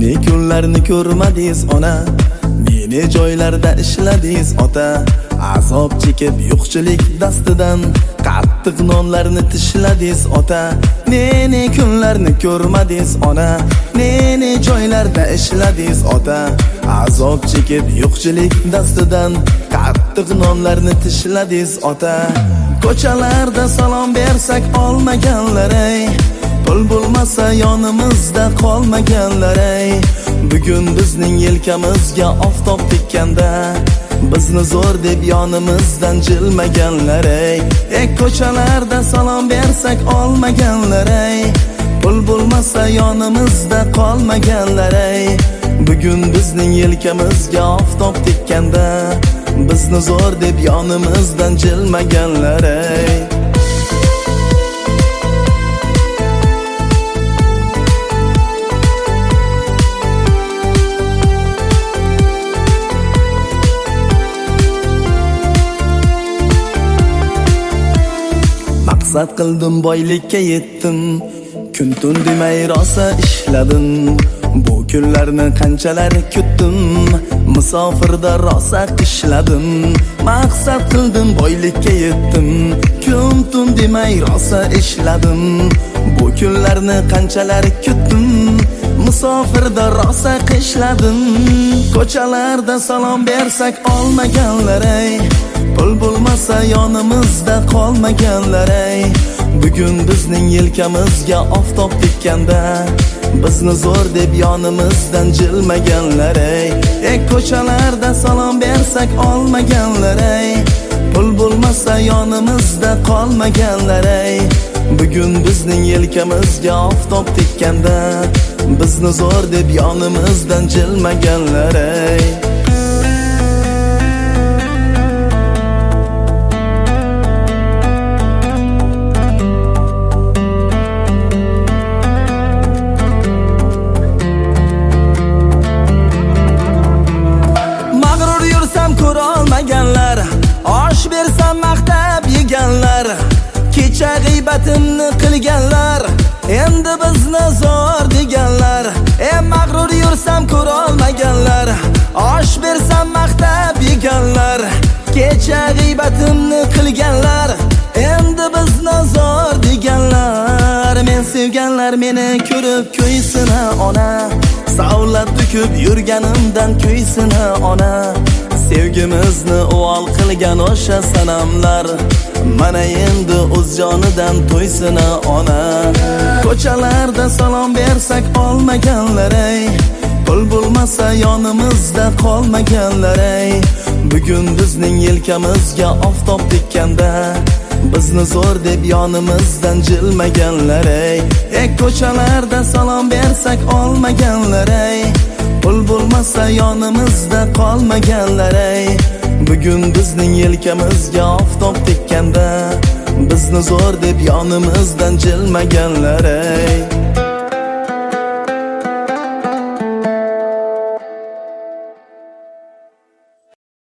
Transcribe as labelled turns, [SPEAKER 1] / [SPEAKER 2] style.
[SPEAKER 1] Meni kunlarni ko'rmadingiz ona, meni joylarda ishladingiz ota. Azob chekib yo'qchilik dastidan qattiq nonlarni tishladingiz ota. Meni kunlarni ko'rmadingiz ona, meni joylarda ishladingiz ota. Azob chekib yo'qchilik dastidan qattiq nonlarni tishladingiz ota. Ko'chalarda salom bersak olmaganlar ey, pul bo'lmasa yonimizda qolmaganlar ey. Bugun bizning yelkamizga oftob tekkanda bizni zo'r deb yonimizdan jilmaganlar ey. Ko'chalarda salom bersak olmaganlar ey, pul bo'lmasa yonimizda qolmaganlar ey. Bugun bizning yelkamizga oftob tekkanda bizni zo'r deb yonimizdan jilmaganlar ey. Maqsad qildim, boylikka yetdim, kun tun demay rosa ishladim. Bu kunlarni qanchalar kutdim, musofirda rosa qishladim. Maqsad qildim, boylikka yetdim, kun tun demay rosa ishladim. Bu kunlarni qanchalar kutdim, musofirda rosa qishladim. Ko'chalarda salom bersak olmaganlar ey, pul bo'lmasa yonimizda qolmaganlar ey. Bugun bizning yelkamizga oftob tekkanda bizni zo'r deb yonimizdan jilmaganlar ey. Ko'chalarda salom bersak olmaganlar ey, pul bo'lmasa yonimizda qolmaganlar ey. Bugun bizning yelkamizga oftob tekkanda bizni zo'r deb yonimizdan jilmaganlar ey. Osh bersam maqtab yeganlar, kecha g'iybatimni qilganlar, endi bizni zo'r deganlar. Mag'rur yursam ko'ra olmaganlar, osh bersam maqtab yeganlar, kecha g'iybatimni qilganlar, endi bizni zo'r deganlar. Men sevganlar meni ko'rib ko'ysin ona, savlat to'kib yurganimdan ko'ysin ona. Sevgimizni uvol qilgan o'sha sanamlar mana endi o'z jonidan to'ysin ona. Ko'chalarda salom bersak olmaganlar ey, pul bo'lmasa yonimizda qolmaganlar ey. Bugun bizning yelkamizga oftob tekkanda bizni zo'r deb yonimizdan jilmaganlar ey. Ko'chalarda salom bersak olmaganlar ey, pul bo'lmasa yonimizda qolmaganlar ey. Bugun bizning yelkamizga oftob tekkanda bizni zo'r deb yonimizdan jilmaganlar ey.